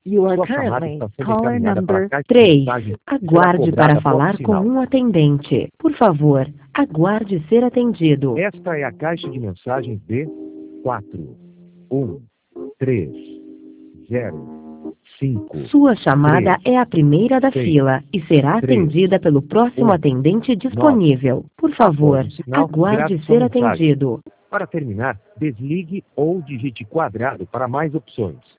You are Sua chamada currently está sendo caller encaminhada para a number caixa de 3. mensagens. Aguarde Será para cobrada falar após o com sinal. um atendente. Por favor, aguarde ser atendido. Esta é a caixa de mensagens de 41305. Sua chamada é a primeira da 6, fila e será 3, atendida pelo próximo 1, atendente disponível. Por favor, Após o sinal, aguarde grave sua ser mensagem. atendido. Para terminar, desligue ou digite quadrado para mais opções.